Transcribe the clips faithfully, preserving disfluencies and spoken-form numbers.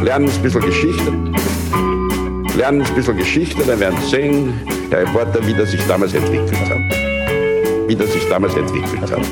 lernen ein bisschen Geschichte. Lernen ein bisschen Geschichte, dann werden Sie sehen, der Reporter, wie das sich damals entwickelt hat. Wie das sich damals entwickelt hat.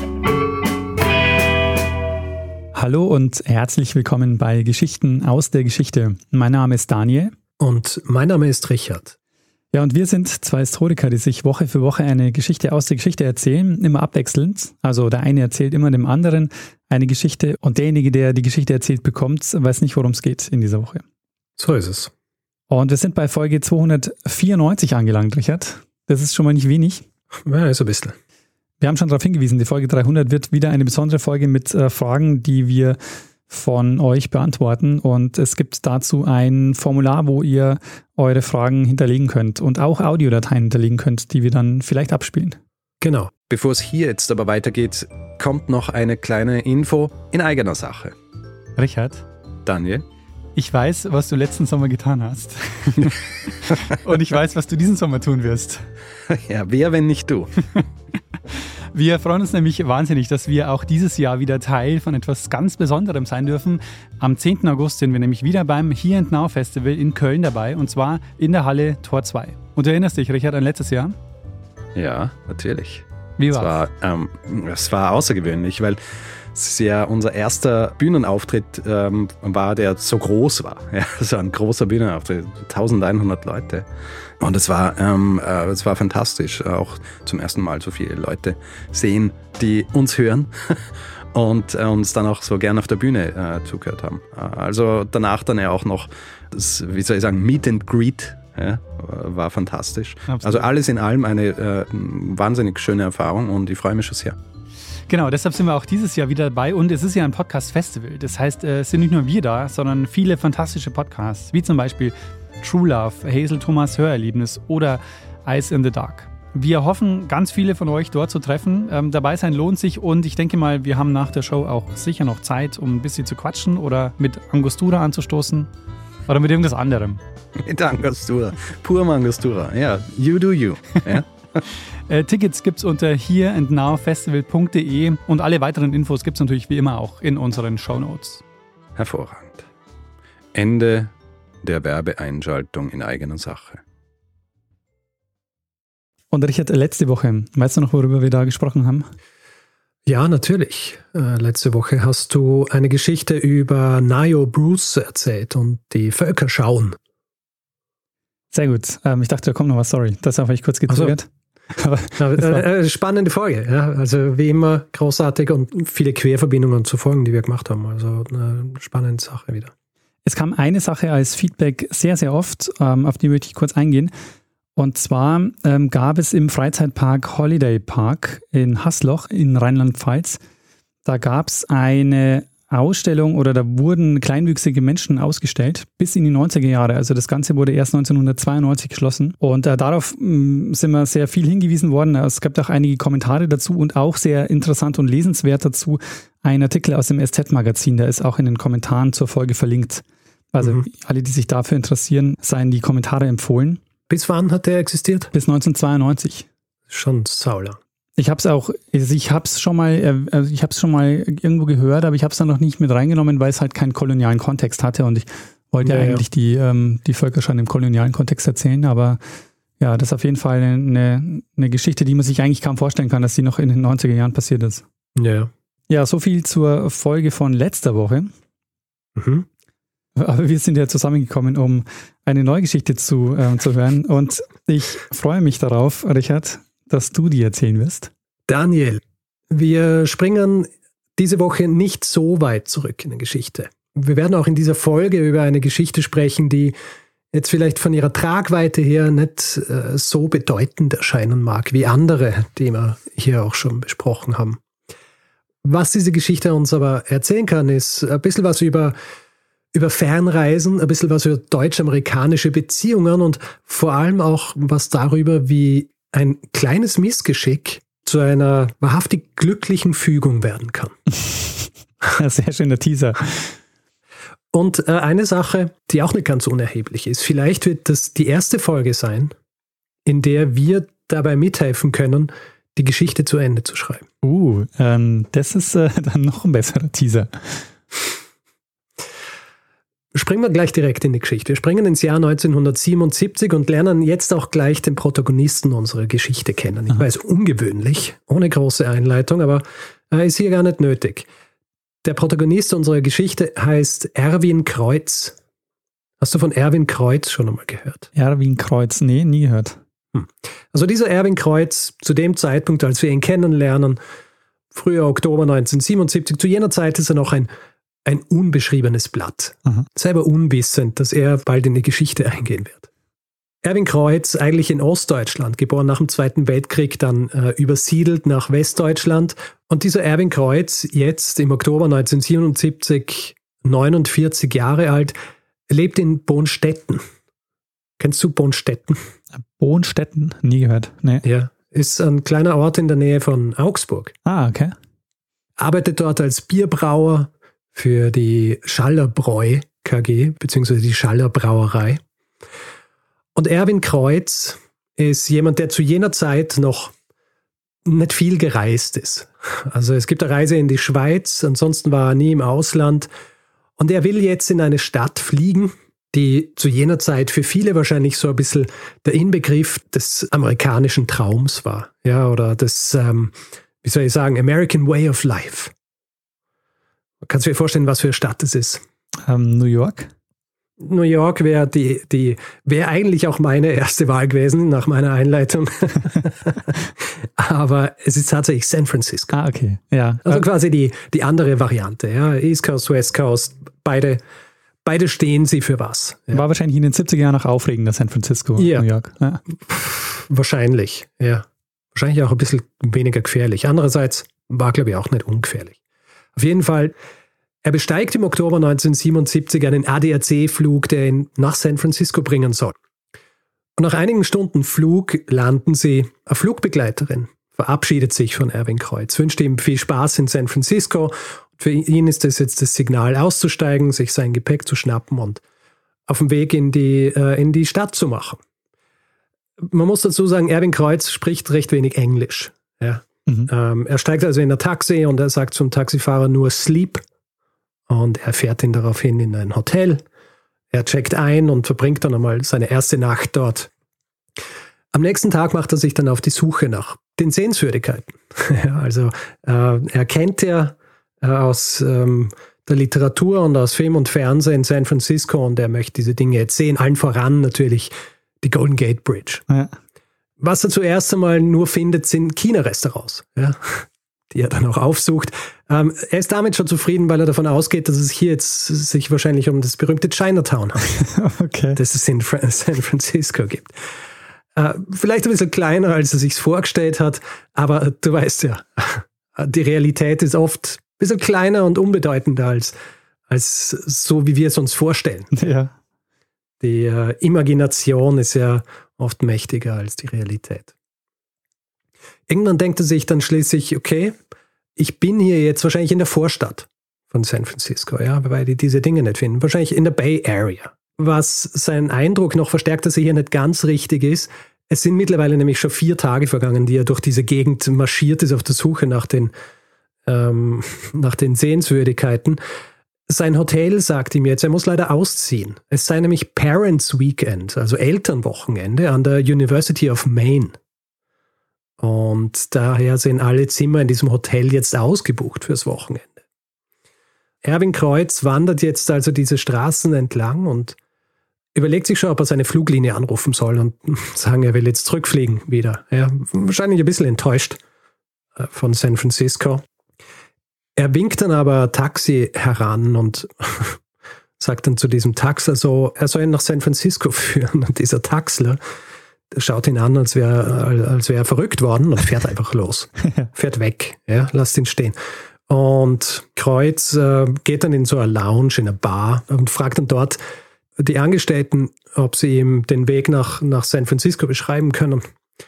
Hallo und herzlich willkommen bei Geschichten aus der Geschichte. Mein Name ist Daniel. Und mein Name ist Richard. Ja, und wir sind zwei Historiker, die sich Woche für Woche eine Geschichte aus der Geschichte erzählen, immer abwechselnd. Also der eine erzählt immer dem anderen eine Geschichte und derjenige, der die Geschichte erzählt bekommt, weiß nicht, worum es geht in dieser Woche. So ist es. Und wir sind bei Folge zweihundertvierundneunzig angelangt, Richard. Das ist schon mal nicht wenig. Ja, ist ein bisschen. Wir haben schon darauf hingewiesen, die Folge dreihundert wird wieder eine besondere Folge mit äh, Fragen, die wir von euch beantworten. Und es gibt dazu ein Formular, wo ihr eure Fragen hinterlegen könnt und auch Audiodateien hinterlegen könnt, die wir dann vielleicht abspielen. Genau. Bevor es hier jetzt aber weitergeht, kommt noch eine kleine Info in eigener Sache. Richard? Daniel? Ich weiß, was du letzten Sommer getan hast. Und ich weiß, was du diesen Sommer tun wirst. Ja, wer, wenn nicht du? Wir freuen uns nämlich wahnsinnig, dass wir auch dieses Jahr wieder Teil von etwas ganz Besonderem sein dürfen. Am zehnten August sind wir nämlich wieder beim Here and Now Festival in Köln dabei, und zwar in der Halle Tor zwei. Und du erinnerst dich, Richard, an letztes Jahr? Ja, natürlich. Wie war's? war's? Es war, ähm, es war außergewöhnlich, weil es ja unser erster Bühnenauftritt ähm, war, der so groß war. Ja, so ein großer Bühnenauftritt, eintausendeinhundert Leute. Und es war, ähm, äh, es war fantastisch, auch zum ersten Mal so viele Leute sehen, die uns hören und äh, uns dann auch so gern auf der Bühne äh, zugehört haben. Also danach dann ja auch noch das, wie soll ich sagen, Meet and Greet. Ja, war fantastisch. Absolut. Also alles in allem eine äh, wahnsinnig schöne Erfahrung und ich freue mich schon sehr. Genau, deshalb sind wir auch dieses Jahr wieder dabei und es ist ja ein Podcast-Festival. Das heißt, es sind nicht nur wir da, sondern viele fantastische Podcasts, wie zum Beispiel True Love, Hazel Thomas Hörerlebnis oder Eyes in the Dark. Wir hoffen, ganz viele von euch dort zu treffen. Ähm, dabei sein lohnt sich und ich denke mal, wir haben nach der Show auch sicher noch Zeit, um ein bisschen zu quatschen oder mit Angostura anzustoßen oder mit irgendwas anderem. Mit Angostura, pur Angostura, ja, you do you. Ja. äh, Tickets gibt's unter here and now festival punkt de und alle weiteren Infos gibt's natürlich wie immer auch in unseren Shownotes. Hervorragend. Ende der Werbeeinschaltung in eigener Sache. Und Richard, letzte Woche, weißt du noch, worüber wir da gesprochen haben? Ja, natürlich. Äh, letzte Woche hast du eine Geschichte über Nayo Bruce erzählt und die Völkerschauen. Sehr gut. Ähm, ich dachte, da kommt noch was, sorry. Das habe ich kurz gezögert. Also, aber, äh, spannende Folge. Ja? Also wie immer großartig und viele Querverbindungen zu Folgen, die wir gemacht haben. Also eine spannende Sache wieder. Es kam eine Sache als Feedback sehr, sehr oft, ähm, auf die möchte ich kurz eingehen. Und zwar ähm, gab es im Freizeitpark Holiday Park in Hasloch in Rheinland-Pfalz, da gab es eine Ausstellung oder da wurden kleinwüchsige Menschen ausgestellt bis in die neunziger Jahre. Also das Ganze wurde erst neunzehnhundertzweiundneunzig geschlossen und äh, darauf mh, sind wir sehr viel hingewiesen worden. Es gab auch einige Kommentare dazu und auch sehr interessant und lesenswert dazu ein Artikel aus dem S Z-Magazin, der ist auch in den Kommentaren zur Folge verlinkt. Also mhm. alle, die sich dafür interessieren, seien die Kommentare empfohlen. Bis wann hat der existiert? Bis neunzehnhundertzweiundneunzig. Schon saulang. Ich habe es auch, also ich habe es schon mal, also ich habe es schon mal irgendwo gehört, aber ich habe es dann noch nicht mit reingenommen, weil es halt keinen kolonialen Kontext hatte und ich wollte ja, ja eigentlich ja. die ähm, die Völkerschau im kolonialen Kontext erzählen, aber ja, das ist auf jeden Fall eine, eine Geschichte, die man sich eigentlich kaum vorstellen kann, dass die noch in den neunziger Jahren passiert ist. Ja. Ja, so viel zur Folge von letzter Woche. Mhm. Aber wir sind ja zusammengekommen, um eine neue Geschichte zu, ähm, zu hören und ich freue mich darauf, Richard, dass du die erzählen wirst. Daniel, wir springen diese Woche nicht so weit zurück in der Geschichte. Wir werden auch in dieser Folge über eine Geschichte sprechen, die jetzt vielleicht von ihrer Tragweite her nicht äh, so bedeutend erscheinen mag wie andere, die wir hier auch schon besprochen haben. Was diese Geschichte uns aber erzählen kann, ist ein bisschen was über, über Fernreisen, ein bisschen was über deutsch-amerikanische Beziehungen und vor allem auch was darüber, wie ein kleines Missgeschick zu einer wahrhaftig glücklichen Fügung werden kann. Sehr schöner Teaser. Und äh, eine Sache, die auch nicht ganz unerheblich ist, vielleicht wird das die erste Folge sein, in der wir dabei mithelfen können, die Geschichte zu Ende zu schreiben. Uh, ähm, das ist äh, dann noch ein besserer Teaser. springen wir gleich direkt in die Geschichte. Wir springen ins Jahr neunzehnhundertsiebenundsiebzig und lernen jetzt auch gleich den Protagonisten unserer Geschichte kennen. Ich weiß, ungewöhnlich, ohne große Einleitung, aber äh, ist hier gar nicht nötig. Der Protagonist unserer Geschichte heißt Erwin Kreuz. Hast du von Erwin Kreuz schon einmal gehört? Erwin Kreuz, nee, nie gehört. Hm. Also dieser Erwin Kreuz, zu dem Zeitpunkt, als wir ihn kennenlernen, früher Oktober neunzehnhundertsiebenundsiebzig, zu jener Zeit ist er noch ein, ein unbeschriebenes Blatt. Mhm. Selber unwissend, dass er bald in die Geschichte eingehen wird. Erwin Kreuz, eigentlich in Ostdeutschland, geboren nach dem Zweiten Weltkrieg, dann äh, übersiedelt nach Westdeutschland. Und dieser Erwin Kreuz, jetzt im Oktober neunzehnhundertsiebenundsiebzig, neunundvierzig Jahre alt, lebt in Bonstetten. Kennst du Bonstetten? Bonstetten? Nie gehört. Nee. Ja, ist ein kleiner Ort in der Nähe von Augsburg. Ah, okay. Arbeitet dort als Bierbrauer für die Schallerbräu K G, beziehungsweise die Schallerbrauerei. Und Erwin Kreuz ist jemand, der zu jener Zeit noch nicht viel gereist ist. Also es gibt eine Reise in die Schweiz, ansonsten war er nie im Ausland. Und er will jetzt in eine Stadt fliegen, die zu jener Zeit für viele wahrscheinlich so ein bisschen der Inbegriff des amerikanischen Traums war. Ja, oder des, ähm, wie soll ich sagen, American Way of Life. Kannst du dir vorstellen, was für eine Stadt es ist? Ähm, New York? New York wäre die, die, wäre eigentlich auch meine erste Wahl gewesen, nach meiner Einleitung. Aber es ist tatsächlich San Francisco. Ah, okay. Ja. Also quasi die, die andere Variante. Ja. East Coast, West Coast, beide, beide stehen sie für was. Ja. War wahrscheinlich in den siebziger Jahren noch aufregender, San Francisco, ja. New York. Ja. Wahrscheinlich, ja. Wahrscheinlich auch ein bisschen weniger gefährlich. Andererseits war, glaube ich, auch nicht ungefährlich. Auf jeden Fall, er besteigt im Oktober neunzehnhundertsiebenundsiebzig einen A D A C-Flug, der ihn nach San Francisco bringen soll. Und nach einigen Stunden Flug landen sie. Eine Flugbegleiterin verabschiedet sich von Erwin Kreuz, wünscht ihm viel Spaß in San Francisco. Für ihn ist das jetzt das Signal, auszusteigen, sich sein Gepäck zu schnappen und auf dem Weg in die, äh, in die Stadt zu machen. Man muss dazu sagen, Erwin Kreuz spricht recht wenig Englisch. Ja. Mhm. Ähm, er steigt also in ein Taxi und er sagt zum Taxifahrer nur Sleep. Und er fährt ihn daraufhin in ein Hotel. Er checkt ein und verbringt dann einmal seine erste Nacht dort. Am nächsten Tag macht er sich dann auf die Suche nach den Sehenswürdigkeiten. Also äh, er kennt ja äh, aus ähm, der Literatur und aus Film und Fernsehen San Francisco und er möchte diese Dinge jetzt sehen. Allen voran natürlich die Golden Gate Bridge. Ja. Was er zuerst einmal nur findet, sind China-Restaurants, ja, die er dann auch aufsucht. Ähm, er ist damit schon zufrieden, weil er davon ausgeht, dass es hier jetzt sich wahrscheinlich um das berühmte Chinatown handelt, okay. das es in San Francisco gibt. Äh, vielleicht ein bisschen kleiner, als er sich vorgestellt hat, aber du weißt ja, die Realität ist oft ein bisschen kleiner und unbedeutender als, als so, wie wir es uns vorstellen. Ja. Die äh, Imagination ist ja oft mächtiger als die Realität. Irgendwann denkt er sich dann schließlich, okay, ich bin hier jetzt wahrscheinlich in der Vorstadt von San Francisco, ja, weil die diese Dinge nicht finden. Wahrscheinlich in der Bay Area. Was seinen Eindruck noch verstärkt, dass er hier nicht ganz richtig ist. Es sind mittlerweile nämlich schon vier Tage vergangen, die er durch diese Gegend marschiert ist auf der Suche nach den, ähm, nach den Sehenswürdigkeiten. Sein Hotel sagt ihm jetzt, er muss leider ausziehen. Es sei nämlich Parents Weekend, also Elternwochenende an der University of Maine. Und daher sind alle Zimmer in diesem Hotel jetzt ausgebucht fürs Wochenende. Erwin Kreuz wandert jetzt also diese Straßen entlang und überlegt sich schon, ob er seine Fluglinie anrufen soll und sagen, er will jetzt zurückfliegen wieder. Ja, wahrscheinlich ein bisschen enttäuscht von San Francisco. Er winkt dann aber Taxi heran und sagt dann zu diesem Taxler so, er soll ihn nach San Francisco führen. Und dieser Taxler schaut ihn an, als wäre als wär er verrückt worden und fährt einfach los. Fährt weg, ja, lasst ihn stehen. Und Kreuz äh, geht dann in so eine Lounge, in eine Bar und fragt dann dort die Angestellten, ob sie ihm den Weg nach, nach San Francisco beschreiben können.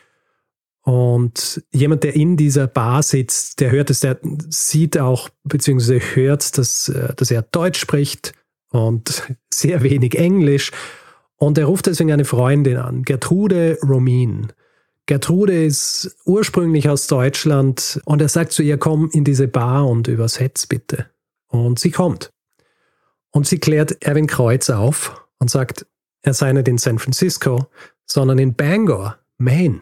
Und jemand, der in dieser Bar sitzt, der hört es, der sieht auch, beziehungsweise hört, dass, dass er Deutsch spricht und sehr wenig Englisch. Und er ruft deswegen eine Freundin an, Gertrude Romin. Gertrude ist ursprünglich aus Deutschland und er sagt zu ihr, komm in diese Bar und übersetz bitte. Und sie kommt. Und sie klärt Erwin Kreuz auf und sagt, er sei nicht in San Francisco, sondern in Bangor, Maine.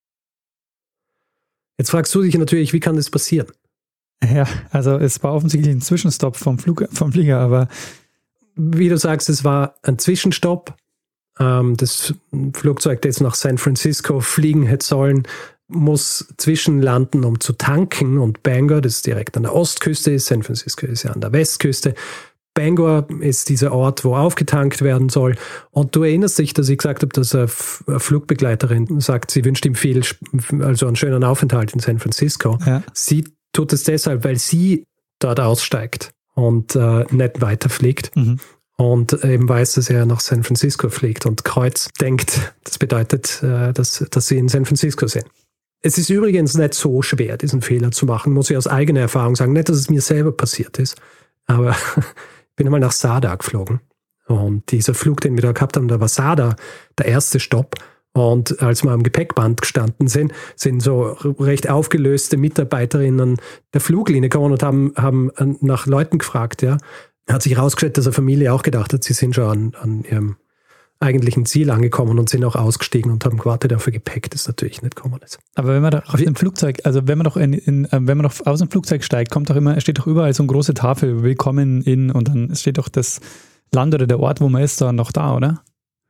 Jetzt fragst du dich natürlich, wie kann das passieren? Ja, also es war offensichtlich ein Zwischenstopp vom, Flug, vom Flieger, aber... Wie du sagst, es war ein Zwischenstopp. Ähm, das Flugzeug, das nach San Francisco fliegen hätte sollen, muss zwischenlanden, um zu tanken. Und Bangor, das direkt an der Ostküste ist, San Francisco ist ja an der Westküste. Bangor ist dieser Ort, wo aufgetankt werden soll. Und du erinnerst dich, dass ich gesagt habe, dass eine Flugbegleiterin sagt, sie wünscht ihm viel, also einen schönen Aufenthalt in San Francisco. Ja. Sie tut es deshalb, weil sie dort aussteigt und äh, nicht weiterfliegt. Mhm. Und eben weiß, dass er nach San Francisco fliegt. Und Kreuz denkt, das bedeutet, äh, dass, dass sie in San Francisco sind. Es ist übrigens nicht so schwer, diesen Fehler zu machen, muss ich aus eigener Erfahrung sagen. Nicht, dass es mir selber passiert ist, aber ich bin einmal nach Sada geflogen. Und dieser Flug, den wir da gehabt haben, da war Sada der erste Stopp. Und als wir am Gepäckband gestanden sind, sind so recht aufgelöste Mitarbeiterinnen der Fluglinie gekommen und haben, haben nach Leuten gefragt. Ja. Hat sich herausgestellt, dass eine Familie auch gedacht hat, sie sind schon an, an ihrem eigentlichen Ziel angekommen und sind auch ausgestiegen und haben gewartet auf ihr Gepäck, das natürlich nicht gekommen ist. Aber wenn man doch auf dem Flugzeug, also wenn man doch in, in, wenn man doch aus dem Flugzeug steigt, kommt doch immer, steht doch überall so eine große Tafel, willkommen in, und dann steht doch das Land oder der Ort, wo man ist, dann noch da, oder?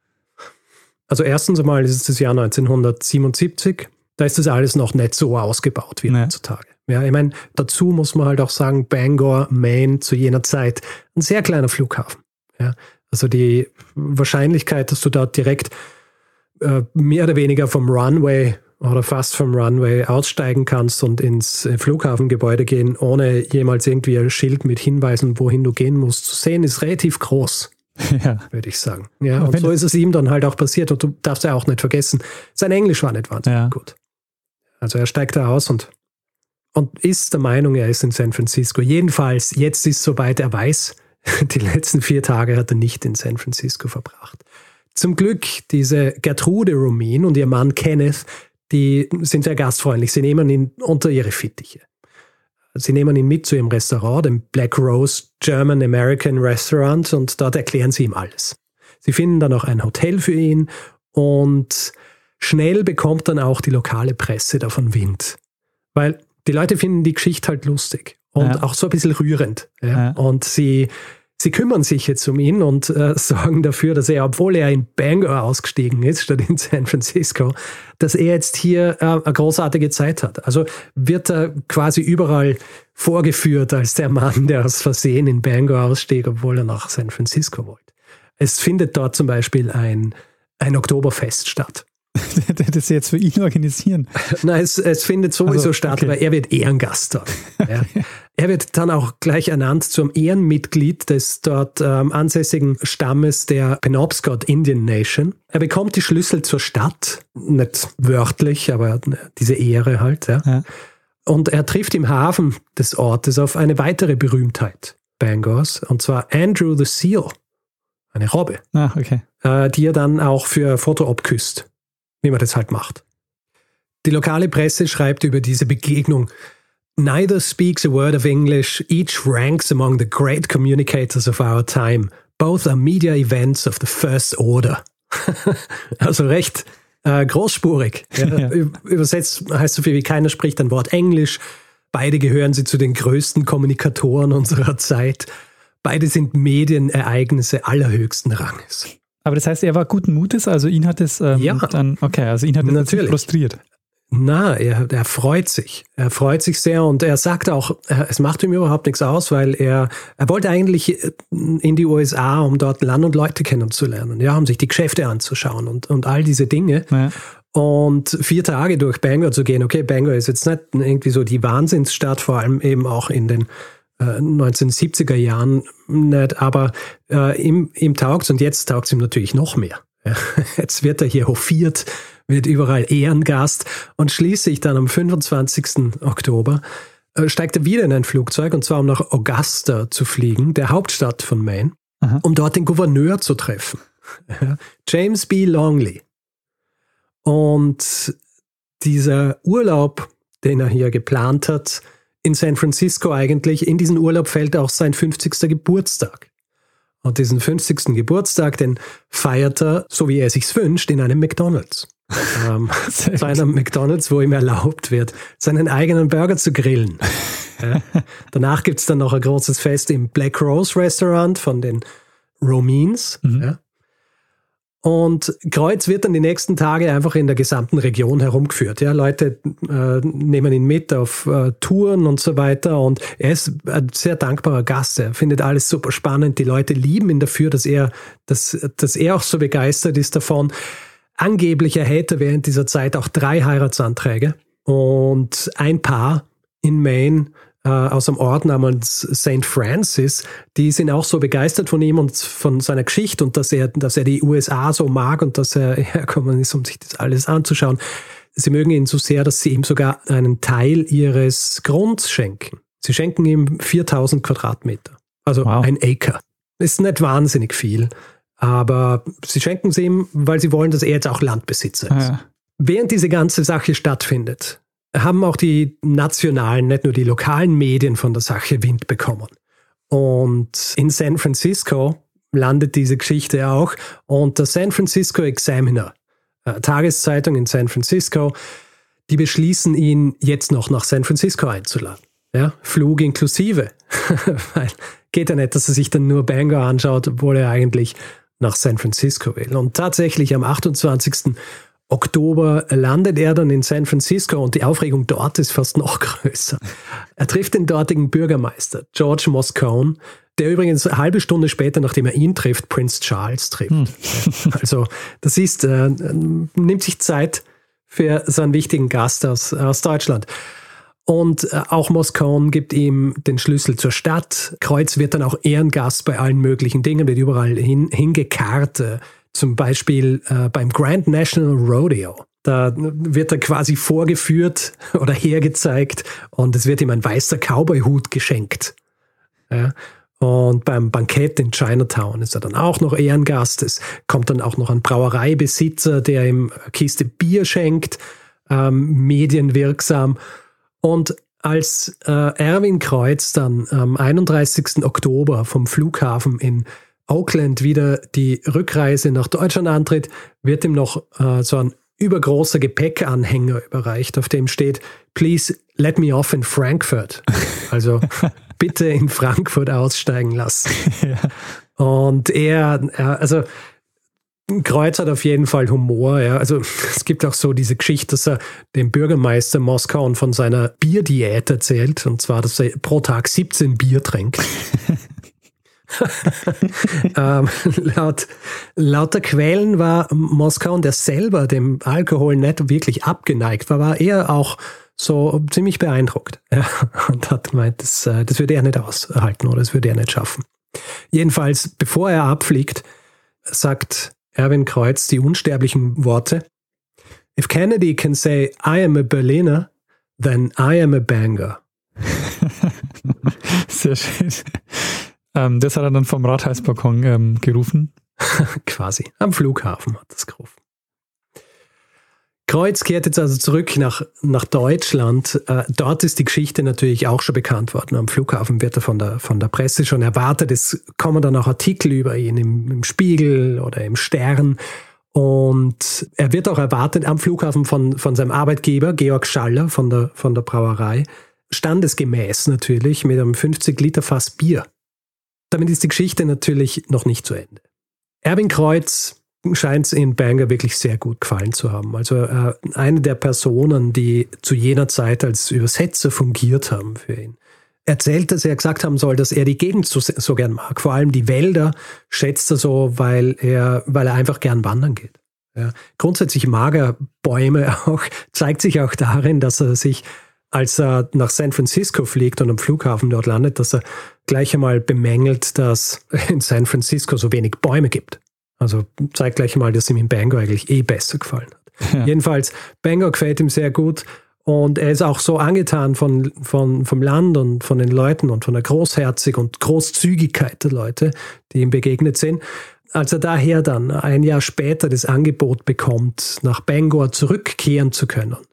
Also erstens einmal ist es das Jahr neunzehnhundertsiebenundsiebzig, da ist das alles noch nicht so ausgebaut wie nee. heutzutage. Ja, ich meine, dazu muss man halt auch sagen, Bangor, Maine, zu jener Zeit ein sehr kleiner Flughafen. Ja, also die Wahrscheinlichkeit, dass du dort direkt äh, mehr oder weniger vom Runway oder fast vom Runway aussteigen kannst und ins äh, Flughafengebäude gehen, ohne jemals irgendwie ein Schild mit Hinweisen, wohin du gehen musst, zu sehen, ist relativ groß. Ja. Würde ich sagen. Ja, und so ist es ihm dann halt auch passiert. Und du darfst ja auch nicht vergessen, sein Englisch war nicht wahnsinnig ja. gut. Also er steigt da aus und, und ist der Meinung, er ist in San Francisco. Jedenfalls, jetzt ist es soweit, er weiß, die letzten vier Tage hat er nicht in San Francisco verbracht. Zum Glück, diese Gertrude Romin und ihr Mann Kenneth, die sind sehr gastfreundlich. Sie nehmen ihn unter ihre Fittiche. Sie nehmen ihn mit zu ihrem Restaurant, dem Black Rose German American Restaurant, und dort erklären sie ihm alles. Sie finden dann auch ein Hotel für ihn und schnell bekommt dann auch die lokale Presse davon Wind. Weil die Leute finden die Geschichte halt lustig und ja. auch so ein bisschen rührend. Ja? Ja. Und sie, sie kümmern sich jetzt um ihn und äh, sorgen dafür, dass er, obwohl er in Bangor ausgestiegen ist, statt in San Francisco, dass er jetzt hier äh, eine großartige Zeit hat. Also wird er quasi überall vorgeführt als der Mann, der aus Versehen in Bangor ausstieg, obwohl er nach San Francisco wollte. Es findet dort zum Beispiel ein, ein Oktoberfest statt. Das jetzt für ihn organisieren? Nein, es, es findet sowieso also, statt, okay. weil er wird Ehrengast dort. Ja. Okay. Er wird dann auch gleich ernannt zum Ehrenmitglied des dort ähm, ansässigen Stammes der Penobscot Indian Nation. Er bekommt die Schlüssel zur Stadt, nicht wörtlich, aber diese Ehre halt. Ja. Ja. Und er trifft im Hafen des Ortes auf eine weitere Berühmtheit Bangors, und zwar Andrew the Seal, eine Robbe, ah, okay. äh, die er dann auch für ein Foto abküsst, wie man das halt macht. Die lokale Presse schreibt über diese Begegnung: Neither speaks a word of English, each ranks among the great communicators of our time. Both are media events of the first order. Also recht äh, großspurig. Ja. Ja. Übersetzt heißt so viel wie: keiner spricht ein Wort Englisch. Beide gehören sie zu den größten Kommunikatoren unserer Zeit. Beide sind Medienereignisse allerhöchsten Ranges. Aber das heißt, er war guten Mutes, also ihn hat es ähm, ja. dann, okay, also ihn hat es natürlich frustriert. Na, er, er freut sich. Er freut sich sehr und er sagt auch, es macht ihm überhaupt nichts aus, weil er, er wollte eigentlich in die U S A, um dort Land und Leute kennenzulernen, ja, um sich die Geschäfte anzuschauen und, und all diese Dinge. Ja. Und vier Tage durch Bangor zu gehen, okay, Bangor ist jetzt nicht irgendwie so die Wahnsinnsstadt, vor allem eben auch in den neunzehnhundertsiebziger Jahren nicht, aber äh, ihm, ihm taugt's und jetzt taugt's ihm natürlich noch mehr. Ja, jetzt wird er hier hofiert, wird überall Ehrengast und schließlich dann am fünfundzwanzigsten Oktober äh, steigt er wieder in ein Flugzeug, und zwar um nach Augusta zu fliegen, der Hauptstadt von Maine, Aha. um dort den Gouverneur zu treffen. Ja, James B. Longley. Und dieser Urlaub, den er hier geplant hat, in San Francisco eigentlich, in diesen Urlaub fällt auch sein fünfzigster Geburtstag. Und diesen fünfzigsten Geburtstag, den feiert er, so wie er sich's wünscht, in einem McDonald's. ähm, zu einem McDonald's, wo ihm erlaubt wird, seinen eigenen Burger zu grillen. Ja. Danach gibt's dann noch ein großes Fest im Black Rose Restaurant von den Romines. Mhm. Ja. Und Kreutz wird dann die nächsten Tage einfach in der gesamten Region herumgeführt. Ja, Leute äh, nehmen ihn mit auf äh, Touren und so weiter. Und er ist ein sehr dankbarer Gast. Er findet alles super spannend. Die Leute lieben ihn dafür, dass er, dass, dass er auch so begeistert ist davon. Angeblich erhält er während dieser Zeit auch drei Heiratsanträge. Und ein Paar in Maine äh, aus einem Ort namens Saint Francis, die sind auch so begeistert von ihm und von seiner Geschichte und dass er, dass er die U S A so mag und dass er hergekommen ist, um sich das alles anzuschauen. Sie mögen ihn so sehr, dass sie ihm sogar einen Teil ihres Grunds schenken. Sie schenken ihm viertausend Quadratmeter, also wow. ein Acre. Ist nicht wahnsinnig viel, aber sie schenken es ihm, weil sie wollen, dass er jetzt auch Landbesitzer ist. Ah, ja. Während diese ganze Sache stattfindet, haben auch die nationalen, nicht nur die lokalen Medien von der Sache Wind bekommen. Und in San Francisco landet diese Geschichte auch. Und der San Francisco Examiner, äh, Tageszeitung in San Francisco, die beschließen, ihn jetzt noch nach San Francisco einzuladen. Ja, Flug inklusive. Weil geht ja nicht, dass er sich dann nur Bangor anschaut, obwohl er eigentlich nach San Francisco will. Und tatsächlich am achtundzwanzigsten Oktober landet er dann in San Francisco und die Aufregung dort ist fast noch größer. Er trifft den dortigen Bürgermeister, George Moscone, der übrigens eine halbe Stunde später, nachdem er ihn trifft, Prince Charles trifft. Hm. Also das ist, äh, nimmt sich Zeit für so einen wichtigen Gast aus, aus Deutschland. Und äh, auch Moscone gibt ihm den Schlüssel zur Stadt. Kreutz wird dann auch Ehrengast bei allen möglichen Dingen, wird überall hin, hingekarrt, äh, zum Beispiel äh, beim Grand National Rodeo. Da wird er quasi vorgeführt oder hergezeigt und es wird ihm ein weißer Cowboy-Hut geschenkt. Ja. Und beim Bankett in Chinatown ist er dann auch noch Ehrengast. Es kommt dann auch noch ein Brauereibesitzer, der ihm eine Kiste Bier schenkt, ähm, medienwirksam. Und als äh, Erwin Kreutz dann am einunddreißigsten Oktober vom Flughafen in Oakland wieder die Rückreise nach Deutschland antritt, wird ihm noch äh, so ein übergroßer Gepäckanhänger überreicht, auf dem steht, please let me off in Frankfurt. Also bitte in Frankfurt aussteigen lassen. Ja. Und er, er, also Kreutz hat auf jeden Fall Humor. Ja. Also es gibt auch so diese Geschichte, dass er dem Bürgermeister Moskau von seiner Bierdiät erzählt, und zwar, dass er pro Tag siebzehn Bier trinkt. ähm, laut, laut der Quellen war Moskau, der selber dem Alkohol nicht wirklich abgeneigt war, war er auch so ziemlich beeindruckt. Ja, und hat gemeint, das, das würde er nicht aushalten oder das würde er nicht schaffen. Jedenfalls, bevor er abfliegt, sagt Erwin Kreutz die unsterblichen Worte: If Kennedy can say, I am a Berliner, then I am a Bangor. Sehr schön. Ähm, das hat er dann vom Rathausbalkon ähm, gerufen. Quasi. Am Flughafen hat er es gerufen. Kreutz kehrt jetzt also zurück nach, nach Deutschland. Äh, dort ist die Geschichte natürlich auch schon bekannt worden. Am Flughafen wird er von der, von der Presse schon erwartet. Es kommen dann auch Artikel über ihn im, im Spiegel oder im Stern. Und er wird auch erwartet am Flughafen von, von seinem Arbeitgeber, Georg Schaller von der, von der Brauerei. Standesgemäß natürlich mit einem fünfzig Liter Fass Bier. Damit ist die Geschichte natürlich noch nicht zu Ende. Erwin Kreutz scheint es in Bangor wirklich sehr gut gefallen zu haben. Also äh, eine der Personen, die zu jener Zeit als Übersetzer fungiert haben für ihn, erzählt, dass er gesagt haben soll, dass er die Gegend so, so gern mag. Vor allem die Wälder schätzt er so, weil er, weil er einfach gern wandern geht. Ja. Grundsätzlich mag er Bäume auch, zeigt sich auch darin, dass er sich, als er nach San Francisco fliegt und am Flughafen dort landet, dass er gleich einmal bemängelt, dass in San Francisco so wenig Bäume gibt. Also zeigt gleich einmal, dass ihm in Bangor eigentlich eh besser gefallen hat. Ja. Jedenfalls, Bangor gefällt ihm sehr gut und er ist auch so angetan von, von, vom Land und von den Leuten und von der Großherzig und Großzügigkeit der Leute, die ihm begegnet sind. Als er daher dann ein Jahr später das Angebot bekommt, nach Bangor zurückkehren zu können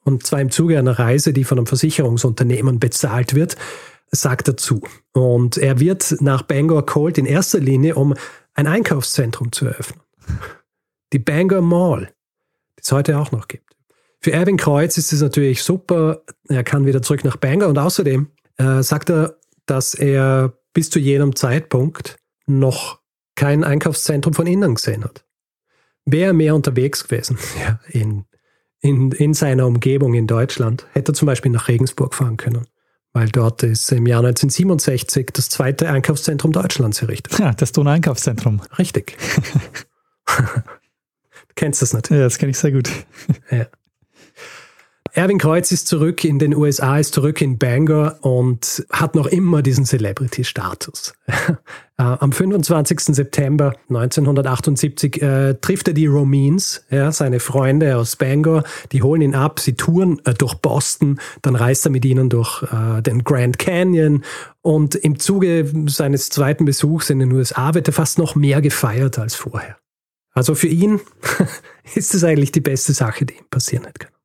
Und zwar im Zuge einer Reise, die von einem Versicherungsunternehmen bezahlt wird, sagt er zu. Und er wird nach Bangor geholt in erster Linie, um ein Einkaufszentrum zu eröffnen. Die Bangor Mall, die es heute auch noch gibt. Für Erwin Kreuz ist es natürlich super. Er kann wieder zurück nach Bangor. Und außerdem äh, sagt er, dass er bis zu jenem Zeitpunkt noch kein Einkaufszentrum von innen gesehen hat. Wäre er mehr unterwegs gewesen ja, in, in, in seiner Umgebung in Deutschland, hätte er zum Beispiel nach Regensburg fahren können. Weil dort ist im Jahr neunzehnhundertsiebenundsechzig das zweite Einkaufszentrum Deutschlands errichtet. Ja, das Donau-Einkaufszentrum. Richtig. Du kennst das natürlich. Ja, das kenne ich sehr gut. Ja. Erwin Kreuz ist zurück in den U S A, ist zurück in Bangor und hat noch immer diesen Celebrity-Status. Am fünfundzwanzigsten September neunzehnhundertachtundsiebzig äh, trifft er die Romines, ja, seine Freunde aus Bangor, die holen ihn ab, sie touren äh, durch Boston, dann reist er mit ihnen durch äh, den Grand Canyon und im Zuge seines zweiten Besuchs in den U S A wird er fast noch mehr gefeiert als vorher. Also für ihn ist es eigentlich die beste Sache, die ihm passieren hätte können.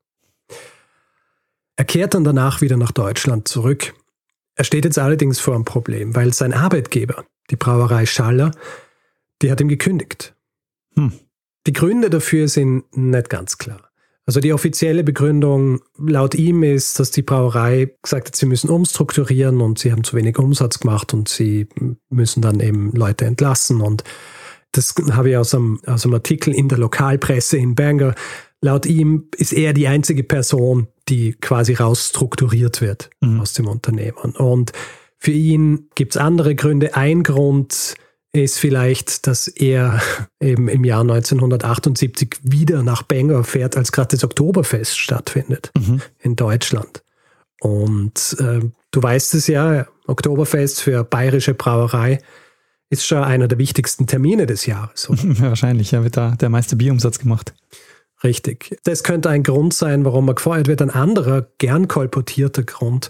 Er kehrt dann danach wieder nach Deutschland zurück. Er steht jetzt allerdings vor einem Problem, weil sein Arbeitgeber, die Brauerei Schaller, die hat ihm gekündigt. Hm. Die Gründe dafür sind nicht ganz klar. Also die offizielle Begründung laut ihm ist, dass die Brauerei gesagt hat, sie müssen umstrukturieren und sie haben zu wenig Umsatz gemacht und sie müssen dann eben Leute entlassen. Und das habe ich aus einem, aus einem Artikel in der Lokalpresse in Bangor. Laut ihm ist er die einzige Person, die quasi rausstrukturiert wird mhm. aus dem Unternehmen. Und für ihn gibt es andere Gründe. Ein Grund ist vielleicht, dass er eben im Jahr neunzehnhundertachtundsiebzig wieder nach Bangor fährt, als gerade das Oktoberfest stattfindet mhm. in Deutschland. Und äh, du weißt es ja, Oktoberfest für bayerische Brauerei ist schon einer der wichtigsten Termine des Jahres. Oder? Ja, wahrscheinlich, ja, wird da der meiste Bierumsatz gemacht. Richtig. Das könnte ein Grund sein, warum er gefeuert wird. Ein anderer, gern kolportierter Grund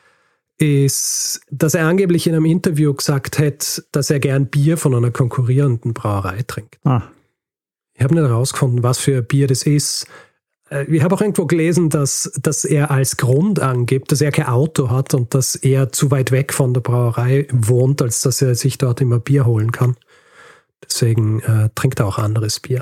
ist, dass er angeblich in einem Interview gesagt hätte, dass er gern Bier von einer konkurrierenden Brauerei trinkt. Ah. Ich habe nicht herausgefunden, was für Bier das ist. Ich habe auch irgendwo gelesen, dass, dass er als Grund angibt, dass er kein Auto hat und dass er zu weit weg von der Brauerei wohnt, als dass er sich dort immer Bier holen kann. Deswegen äh, trinkt er auch anderes Bier.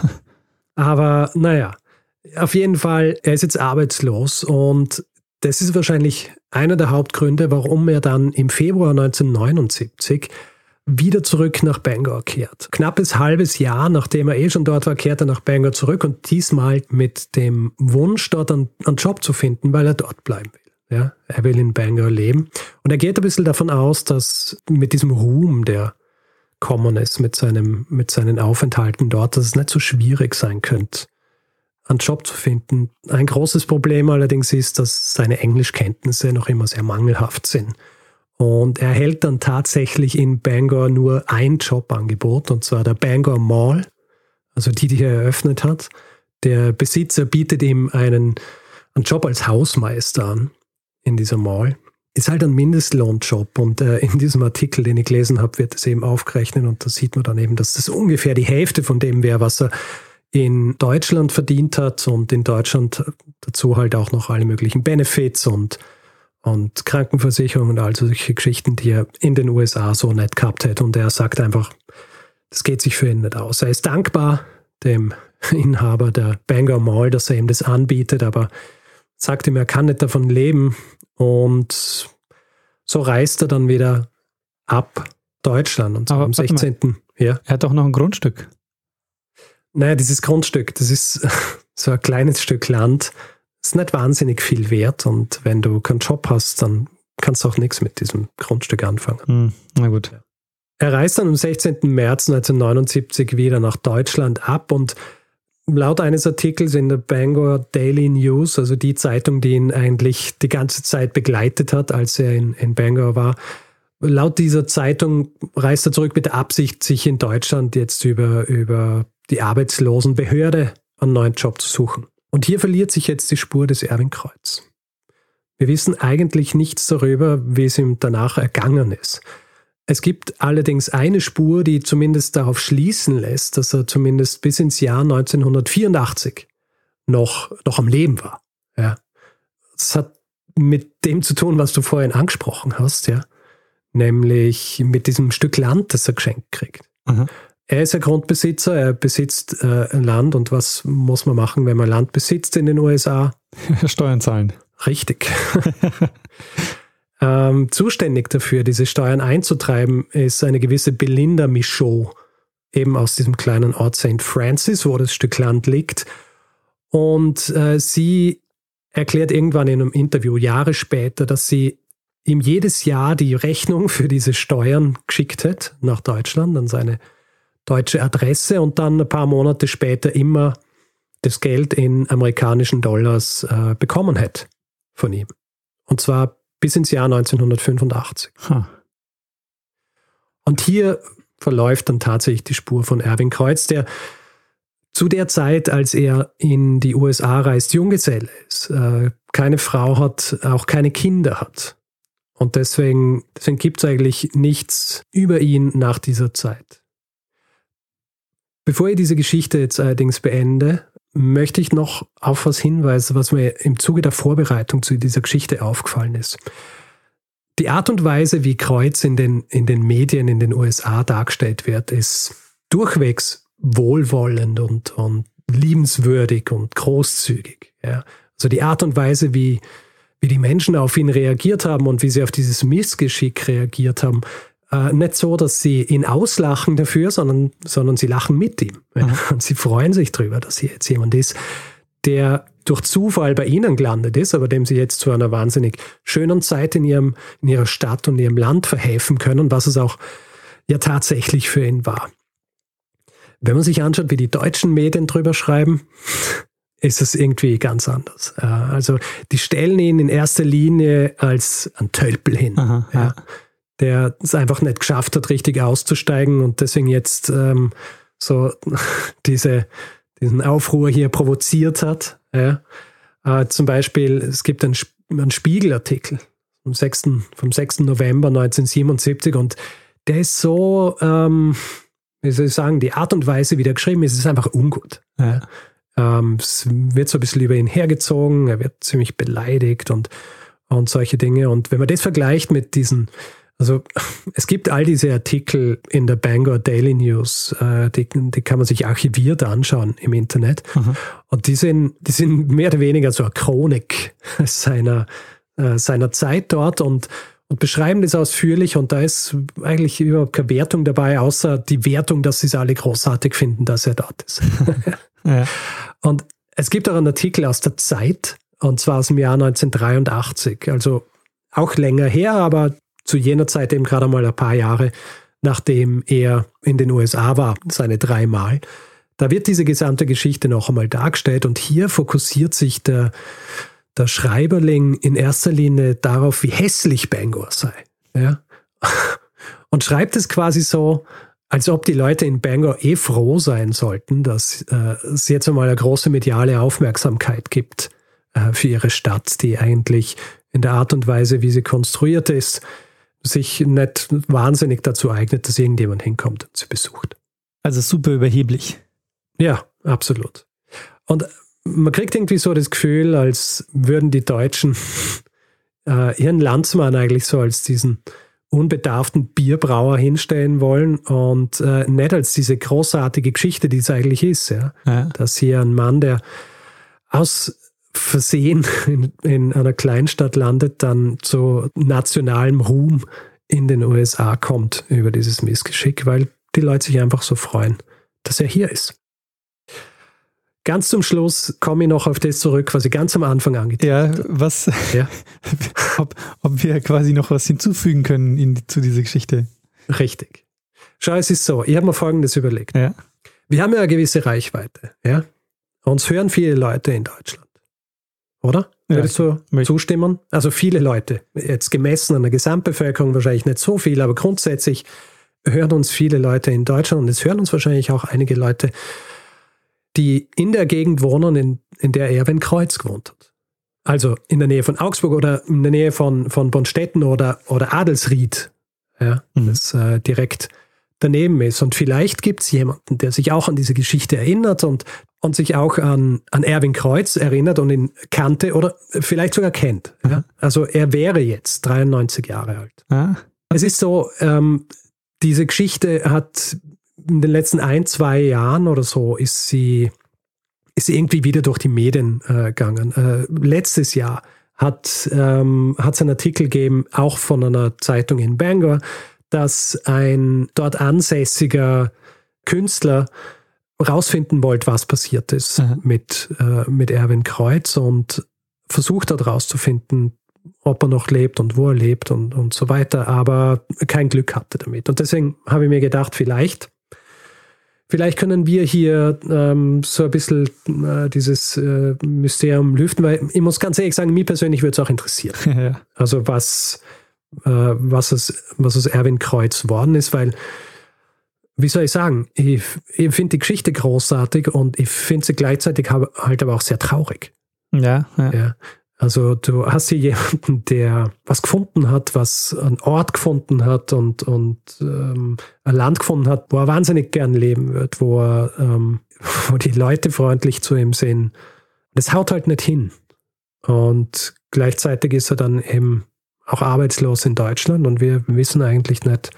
Aber naja, auf jeden Fall, er ist jetzt arbeitslos und das ist wahrscheinlich einer der Hauptgründe, warum er dann im Februar neunzehnhundertneunundsiebzig wieder zurück nach Bangor kehrt. Knappes halbes Jahr, nachdem er eh schon dort war, kehrt er nach Bangor zurück und diesmal mit dem Wunsch, dort einen, einen Job zu finden, weil er dort bleiben will. Ja, er will in Bangor leben und er geht ein bisschen davon aus, dass mit diesem Ruhm, der kommen ist mit seinem, mit seinen Aufenthalten dort, dass es nicht so schwierig sein könnte, einen Job zu finden. Ein großes Problem allerdings ist, dass seine Englischkenntnisse noch immer sehr mangelhaft sind. Und er erhält dann tatsächlich in Bangor nur ein Jobangebot, und zwar der Bangor Mall, also die, die er eröffnet hat. Der Besitzer bietet ihm einen, einen Job als Hausmeister an in dieser Mall. Ist halt ein Mindestlohnjob und äh, in diesem Artikel, den ich gelesen habe, wird es eben aufgerechnet und da sieht man dann eben, dass das ungefähr die Hälfte von dem wäre, was er in Deutschland verdient hat und in Deutschland dazu halt auch noch alle möglichen Benefits und, und Krankenversicherung und all solche Geschichten, die er in den U S A so nicht gehabt hätte. Und er sagt einfach, das geht sich für ihn nicht aus. Er ist dankbar dem Inhaber der Bangor Mall, dass er ihm das anbietet, aber sagt ihm, er kann nicht davon leben. Und so reist er dann wieder ab Deutschland. Und zwar am sechzehnten Ja. Er hat doch noch ein Grundstück. Naja, dieses Grundstück, das ist so ein kleines Stück Land. Das ist nicht wahnsinnig viel wert. Und wenn du keinen Job hast, dann kannst du auch nichts mit diesem Grundstück anfangen. Hm, na gut. Er reist dann am sechzehnten März neunzehnhundertneunundsiebzig wieder nach Deutschland ab und laut eines Artikels in der Bangor Daily News, also die Zeitung, die ihn eigentlich die ganze Zeit begleitet hat, als er in, in Bangor war, laut dieser Zeitung reist er zurück mit der Absicht, sich in Deutschland jetzt über, über die Arbeitslosenbehörde einen neuen Job zu suchen. Und hier verliert sich jetzt die Spur des Erwin Kreuz. Wir wissen eigentlich nichts darüber, wie es ihm danach ergangen ist. Es gibt allerdings eine Spur, die zumindest darauf schließen lässt, dass er zumindest bis ins Jahr neunzehnhundertvierundachtzig noch, noch am Leben war. Ja. Das hat mit dem zu tun, was du vorhin angesprochen hast, ja. Nämlich mit diesem Stück Land, das er geschenkt kriegt. Mhm. Er ist ein Grundbesitzer, er besitzt äh, ein Land und was muss man machen, wenn man Land besitzt in den U S A? Steuern zahlen. Richtig. ähm, zuständig dafür, diese Steuern einzutreiben, ist eine gewisse Belinda Michaud, eben aus diesem kleinen Ort Saint Francis, wo das Stück Land liegt. Und äh, sie erklärt irgendwann in einem Interview Jahre später, dass sie ihm jedes Jahr die Rechnung für diese Steuern geschickt hat nach Deutschland, an seine deutsche Adresse und dann ein paar Monate später immer das Geld in amerikanischen Dollars äh, bekommen hätte von ihm. Und zwar bis ins Jahr neunzehnhundertfünfundachtzig. Huh. Und hier verläuft dann tatsächlich die Spur von Erwin Kreuz, der zu der Zeit, als er in die U S A reist, Junggeselle ist, äh, keine Frau hat, auch keine Kinder hat. Und deswegen, deswegen gibt es eigentlich nichts über ihn nach dieser Zeit. Bevor ich diese Geschichte jetzt allerdings beende, möchte ich noch auf was hinweisen, was mir im Zuge der Vorbereitung zu dieser Geschichte aufgefallen ist. Die Art und Weise, wie Kreuz in den, in den Medien in den U S A dargestellt wird, ist durchwegs wohlwollend und, und liebenswürdig und großzügig. Ja. Also die Art und Weise, wie, wie die Menschen auf ihn reagiert haben und wie sie auf dieses Missgeschick reagiert haben, Äh, nicht so, dass sie ihn auslachen dafür, sondern, sondern sie lachen mit ihm. Mhm. Und sie freuen sich drüber, dass hier jetzt jemand ist, der durch Zufall bei ihnen gelandet ist, aber dem sie jetzt zu einer wahnsinnig schönen Zeit in ihrem, in ihrer Stadt und ihrem Land verhelfen können, was es auch ja tatsächlich für ihn war. Wenn man sich anschaut, wie die deutschen Medien drüber schreiben, ist es irgendwie ganz anders. Äh, also die stellen ihn in erster Linie als ein Tölpel hin. Aha, ja. Ja. Der es einfach nicht geschafft hat, richtig auszusteigen und deswegen jetzt ähm, so diese, diesen Aufruhr hier provoziert hat. Ja. Äh, zum Beispiel, es gibt einen, einen Spiegelartikel vom sechsten vom sechsten November neunzehnhundertsiebenundsiebzig und der ist so, ähm, wie soll ich sagen, die Art und Weise, wie der geschrieben ist, ist einfach ungut. Ja. Ähm, es wird so ein bisschen über ihn hergezogen, er wird ziemlich beleidigt und, und solche Dinge. Und wenn man das vergleicht mit diesen Also es gibt all diese Artikel in der Bangor Daily News, äh, die, die kann man sich archiviert anschauen im Internet. Mhm. Und die sind, die sind mehr oder weniger so eine Chronik seiner, äh, seiner Zeit dort und, und beschreiben das ausführlich. Und da ist eigentlich überhaupt keine Wertung dabei, außer die Wertung, dass sie es alle großartig finden, dass er dort ist. Ja. Und es gibt auch einen Artikel aus der Zeit, und zwar aus dem Jahr neunzehnhundertdreiundachtzig. Also auch länger her, aber zu jener Zeit eben gerade mal ein paar Jahre, nachdem er in den U S A war, seine dreimal. Da wird diese gesamte Geschichte noch einmal dargestellt und hier fokussiert sich der, der Schreiberling in erster Linie darauf, wie hässlich Bangor sei. Ja? Und schreibt es quasi so, als ob die Leute in Bangor eh froh sein sollten, dass äh, es jetzt einmal eine große mediale Aufmerksamkeit gibt äh, für ihre Stadt, die eigentlich in der Art und Weise, wie sie konstruiert ist, sich nicht wahnsinnig dazu eignet, dass irgendjemand hinkommt und sie besucht. Also super überheblich. Ja, absolut. Und man kriegt irgendwie so das Gefühl, als würden die Deutschen äh, ihren Landsmann eigentlich so als diesen unbedarften Bierbrauer hinstellen wollen und äh, nicht als diese großartige Geschichte, die es eigentlich ist. Ja? Ja. Dass hier ein Mann, der aus Versehen in, in einer Kleinstadt landet, dann zu nationalem Ruhm in den U S A kommt über dieses Missgeschick, weil die Leute sich einfach so freuen, dass er hier ist. Ganz zum Schluss komme ich noch auf das zurück, was ich ganz am Anfang angeteasert habe. Ja, was, ja. ob, ob wir quasi noch was hinzufügen können in, zu dieser Geschichte. Richtig. Schau, es ist so, ich habe mir Folgendes überlegt. Ja. Wir haben ja eine gewisse Reichweite. Ja? Uns hören viele Leute in Deutschland. Oder? Würdest ja, du zustimmen? Also viele Leute, jetzt gemessen an der Gesamtbevölkerung wahrscheinlich nicht so viel, aber grundsätzlich hören uns viele Leute in Deutschland und es hören uns wahrscheinlich auch einige Leute, die in der Gegend wohnen, in, in der Erwin Kreuz gewohnt hat. Also in der Nähe von Augsburg oder in der Nähe von, von Bonstetten oder, oder Adelsried. Ja, mhm. Das ist äh, direkt daneben ist. Und vielleicht gibt es jemanden, der sich auch an diese Geschichte erinnert und, und sich auch an, an Erwin Kreuz erinnert und ihn kannte oder vielleicht sogar kennt. Mhm. Ja? Also er wäre jetzt dreiundneunzig Jahre alt. Ah. Es ist so, ähm, diese Geschichte hat in den letzten ein, zwei Jahren oder so ist sie, ist sie irgendwie wieder durch die Medien äh, gegangen. Äh, letztes Jahr hat ähm, hat es einen Artikel gegeben, auch von einer Zeitung in Bangor, dass ein dort ansässiger Künstler rausfinden wollte, was passiert ist mhm. mit, äh, mit Erwin Kreuz und versucht hat rauszufinden, ob er noch lebt und wo er lebt und, und so weiter, aber kein Glück hatte damit. Und deswegen habe ich mir gedacht, vielleicht Vielleicht können wir hier ähm, so ein bisschen äh, dieses äh, Mysterium lüften, weil ich muss ganz ehrlich sagen, mich persönlich würde es auch interessieren. Ja. Also was, äh, was, es, was aus Erwin Kreuz geworden ist, weil, wie soll ich sagen, ich, ich finde die Geschichte großartig und ich finde sie gleichzeitig halt aber auch sehr traurig. Ja, ja. ja. Also du hast hier jemanden, der was gefunden hat, was einen Ort gefunden hat und, und ähm, ein Land gefunden hat, wo er wahnsinnig gern leben wird, wo, er, ähm, wo die Leute freundlich zu ihm sind. Das haut halt nicht hin. Und gleichzeitig ist er dann eben auch arbeitslos in Deutschland und wir wissen eigentlich nicht,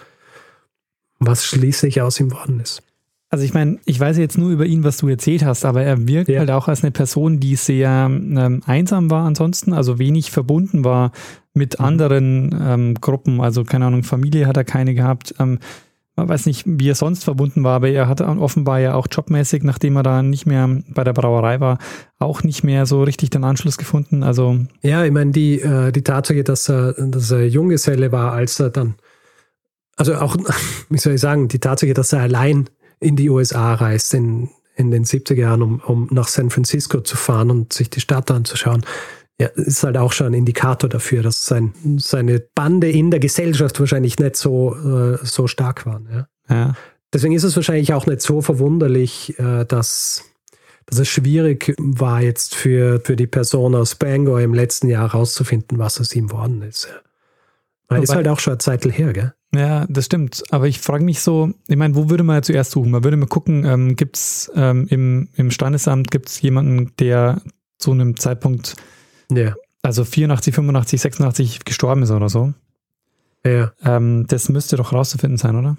was schließlich aus ihm geworden ist. Also ich meine, ich weiß jetzt nur über ihn, was du erzählt hast, aber er wirkt ja. halt auch als eine Person, die sehr ähm, einsam war ansonsten, also wenig verbunden war mit mhm. anderen ähm, Gruppen, also keine Ahnung, Familie hat er keine gehabt, ähm, man weiß nicht, wie er sonst verbunden war, aber er hat offenbar ja auch jobmäßig, nachdem er da nicht mehr bei der Brauerei war, auch nicht mehr so richtig den Anschluss gefunden, also... Ja, ich meine, die, äh, die Tatsache, dass er, dass er Junggeselle war, als er dann, also auch, wie soll ich sagen, die Tatsache, dass er allein in die U S A reist in, in den siebziger Jahren, um, um nach San Francisco zu fahren und sich die Stadt anzuschauen, ja, ist halt auch schon ein Indikator dafür, dass sein, seine Bande in der Gesellschaft wahrscheinlich nicht so, äh, so stark waren. Ja. Ja. Deswegen ist es wahrscheinlich auch nicht so verwunderlich, äh, dass, dass es schwierig war, jetzt für, für die Person aus Bangor im letzten Jahr herauszufinden, was aus ihm geworden ist. Ja. Weil ist halt auch schon eine Zeit her, gell? Ja, das stimmt. Aber ich frage mich so, ich meine, wo würde man ja zuerst suchen? Man würde mal gucken, ähm, gibt es ähm, im, im Standesamt, gibt es jemanden, der zu einem Zeitpunkt, ja. also vierundachtzig, fünfundachtzig, sechsundachtzig gestorben ist oder so? Ja. Ähm, das müsste doch rauszufinden sein, oder?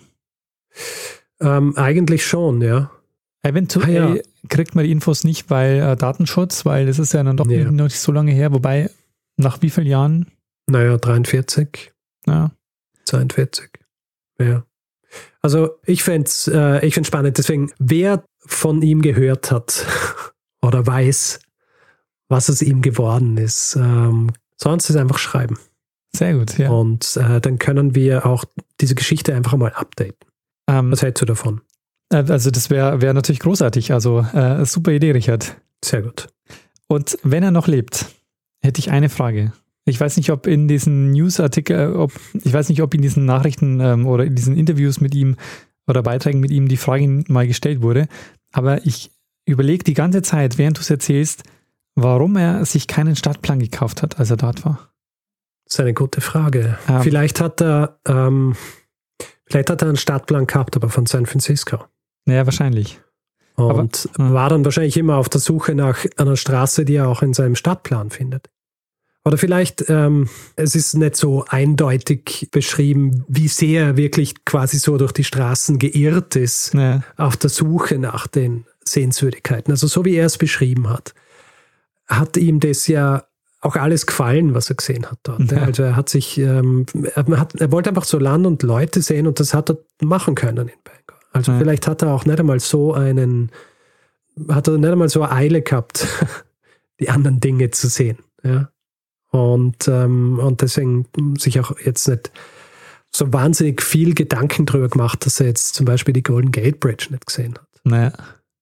Ähm, eigentlich schon, ja. Eventuell ah, ja. kriegt man die Infos nicht, weil äh, Datenschutz, weil das ist ja dann doch ja. noch nicht so lange her. Wobei, nach wie vielen Jahren? Naja, dreiundvierzig. Ja. zweiundvierzig. Ja. Also ich fände es äh, ich find's spannend. Deswegen, wer von ihm gehört hat oder weiß, was aus ihm geworden ist, ähm, sonst ist einfach schreiben. Sehr gut, ja. Und äh, dann können wir auch diese Geschichte einfach mal updaten. Ähm, was hältst du davon? Also das wäre wär natürlich großartig. Also äh, super Idee, Richard. Sehr gut. Und wenn er noch lebt, hätte ich eine Frage. Ich weiß nicht, ob in diesen Newsartikel, ob ich weiß nicht, ob in diesen Nachrichten ähm, oder in diesen Interviews mit ihm oder Beiträgen mit ihm die Frage mal gestellt wurde, aber ich überlege die ganze Zeit, während du es erzählst, warum er sich keinen Stadtplan gekauft hat, als er dort war. Das ist eine gute Frage. Ähm, vielleicht hat er ähm, vielleicht hat er einen Stadtplan gehabt, aber von San Francisco. Ja, wahrscheinlich. Und aber, war dann wahrscheinlich immer auf der Suche nach einer Straße, die er auch in seinem Stadtplan findet. Oder vielleicht, ähm, es ist nicht so eindeutig beschrieben, wie sehr er wirklich quasi so durch die Straßen geirrt ist, ja. auf der Suche nach den Sehenswürdigkeiten. Also so wie er es beschrieben hat, hat ihm das ja auch alles gefallen, was er gesehen hat dort. Ja. Also er hat sich, ähm, er, hat, er wollte einfach so Land und Leute sehen und das hat er machen können in Bangor. Also ja. vielleicht hat er auch nicht einmal so einen, hat er nicht einmal so eine Eile gehabt, die anderen Dinge zu sehen. Ja. Und, ähm, und deswegen sich auch jetzt nicht so wahnsinnig viel Gedanken drüber gemacht, dass er jetzt zum Beispiel die Golden Gate Bridge nicht gesehen hat. Naja.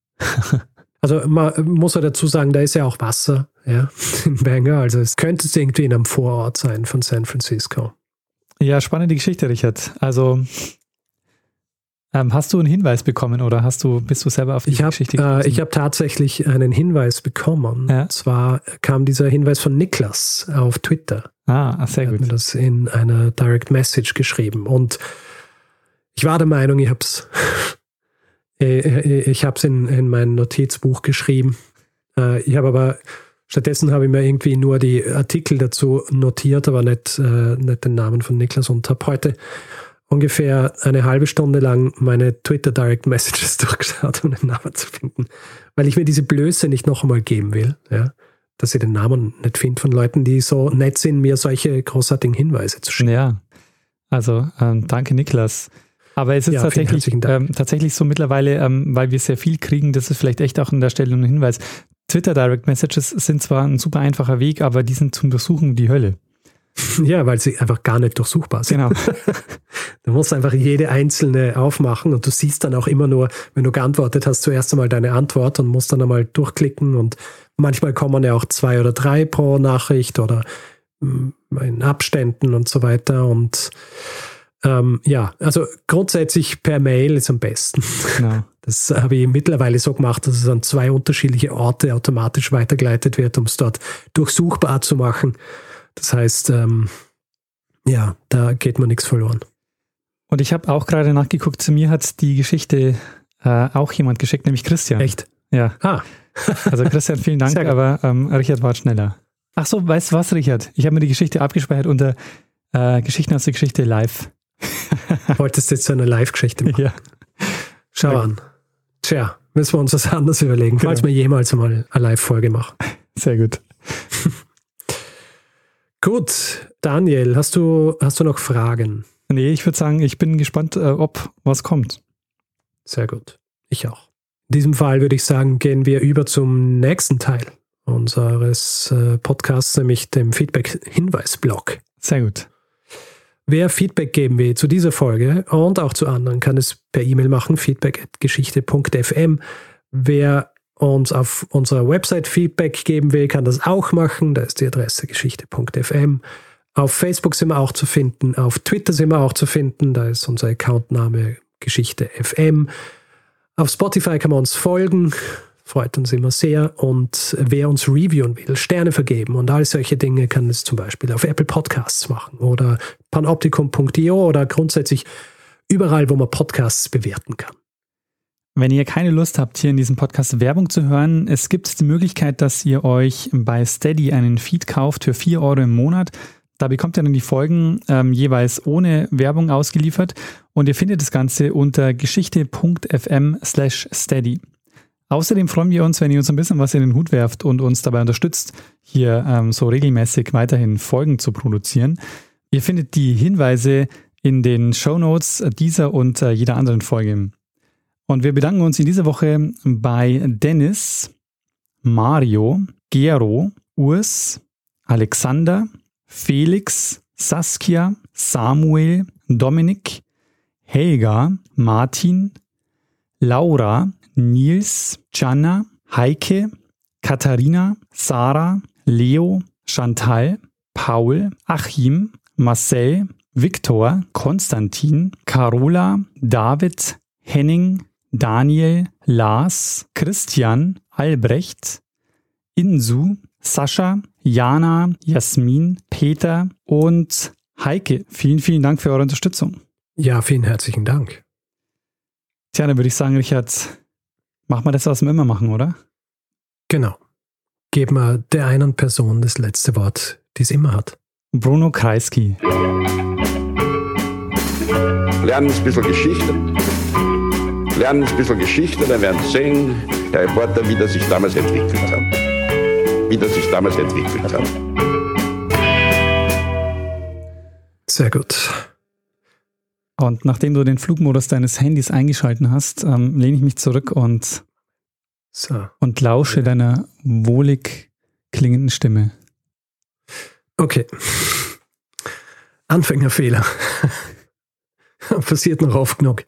Also man muss ja dazu sagen, da ist ja auch Wasser, ja, in Bangor. Also es könnte es irgendwie in einem Vorort sein von San Francisco. Ja, spannende Geschichte, Richard. Also ähm, hast du einen Hinweis bekommen oder hast du, bist du selber auf die ich hab, Geschichte gekommen? Äh, ich habe tatsächlich einen Hinweis bekommen. Ja. Und zwar kam dieser Hinweis von Niklas auf Twitter. Ah, sehr er gut. hat mir das in einer Direct Message geschrieben. Und Ich war der Meinung, ich habe es ich hab's in, in mein Notizbuch geschrieben. Ich habe aber, stattdessen habe ich mir irgendwie nur die Artikel dazu notiert, aber nicht, nicht den Namen von Niklas und habe heute ungefähr eine halbe Stunde lang meine Twitter Direct Messages durchgeschaut, um den Namen zu finden, weil ich mir diese Blöße nicht noch einmal geben will, ja, dass ich den Namen nicht finde von Leuten, die so nett sind, mir solche großartigen Hinweise zu schicken. Ja, also ähm, danke Niklas. Aber es ist ja, tatsächlich, ähm, tatsächlich so mittlerweile, ähm, weil wir sehr viel kriegen, das ist vielleicht echt auch an der Stelle ein Hinweis. Twitter Direct Messages sind zwar ein super einfacher Weg, aber die sind zum Durchsuchen die Hölle. Ja, weil sie einfach gar nicht durchsuchbar sind. Genau. Du musst einfach jede einzelne aufmachen und du siehst dann auch immer nur, wenn du geantwortet hast, zuerst einmal deine Antwort und musst dann einmal durchklicken und manchmal kommen ja auch zwei oder drei pro Nachricht oder in Abständen und so weiter und ähm, ja, also grundsätzlich per Mail ist am besten. Genau. Das habe ich mittlerweile so gemacht, dass es an zwei unterschiedliche Orte automatisch weitergeleitet wird, um es dort durchsuchbar zu machen. Das heißt, ähm, ja, da geht man nichts verloren. Und ich habe auch gerade nachgeguckt, zu mir hat die Geschichte äh, auch jemand geschickt, nämlich Christian. Echt? Ja. Ah. Also Christian, vielen Dank, aber ähm, Richard war schneller. Ach so, weißt du was, Richard? Ich habe mir die Geschichte abgespeichert unter äh, Geschichten aus der Geschichte live. Wolltest du jetzt so eine Live-Geschichte machen? Ja. Schau ja. an. Tja, müssen wir uns was anderes überlegen, genau. falls wir jemals mal eine Live-Folge machen. Sehr gut. Gut, Daniel, hast du, hast du noch Fragen? Nee, ich würde sagen, ich bin gespannt, äh, ob was kommt. Sehr gut, ich auch. In diesem Fall würde ich sagen, gehen wir über zum nächsten Teil unseres äh, Podcasts, nämlich dem Feedback-Hinweis-Blog. Sehr gut. Wer Feedback geben will zu dieser Folge und auch zu anderen, kann es per E-Mail machen, feedback at geschichte punkt f m. Wer uns auf unserer Website Feedback geben will, kann das auch machen. Da ist die Adresse geschichte punkt f m. Auf Facebook sind wir auch zu finden, auf Twitter sind wir auch zu finden, da ist unser Accountname Geschichte Punkt f m. Auf Spotify kann man uns folgen, freut uns immer sehr. Und wer uns reviewen will, Sterne vergeben und all solche Dinge, kann es zum Beispiel auf Apple Podcasts machen oder panoptikum punkt i o oder grundsätzlich überall, wo man Podcasts bewerten kann. Wenn ihr keine Lust habt, hier in diesem Podcast Werbung zu hören, es gibt die Möglichkeit, dass ihr euch bei Steady einen Feed kauft für vier Euro im Monat. Da bekommt ihr dann die Folgen ähm, jeweils ohne Werbung ausgeliefert und ihr findet das Ganze unter geschichte punkt f m slash steady. Außerdem freuen wir uns, wenn ihr uns ein bisschen was in den Hut werft und uns dabei unterstützt, hier ähm, so regelmäßig weiterhin Folgen zu produzieren. Ihr findet die Hinweise in den Shownotes dieser und äh, jeder anderen Folge. Und wir bedanken uns in dieser Woche bei Dennis, Mario, Gero, Urs, Alexander, Felix, Saskia, Samuel, Dominik, Helga, Martin, Laura, Nils, Gianna, Heike, Katharina, Sarah, Leo, Chantal, Paul, Achim, Marcel, Viktor, Konstantin, Carola, David, Henning, Daniel, Lars, Christian, Albrecht, Insu, Sascha, Jana, Jasmin, Peter und Heike. Vielen, vielen Dank für eure Unterstützung. Ja, vielen herzlichen Dank. Tja, dann würde ich sagen, Richard, mach mal das, was wir immer machen, oder? Genau. Geben wir der einen Person das letzte Wort, die es immer hat. Bruno Kreisky. Lernen ein bisschen Geschichte. Lernen ein bisschen Geschichte, dann werden Sie sehen, der Reporter, wie das sich damals entwickelt hat. Wie das sich damals entwickelt hat. Sehr gut. Und nachdem du den Flugmodus deines Handys eingeschalten hast, ähm, lehne ich mich zurück und, so. und lausche deiner wohlig klingenden Stimme. Okay. Anfängerfehler. Passiert noch oft genug.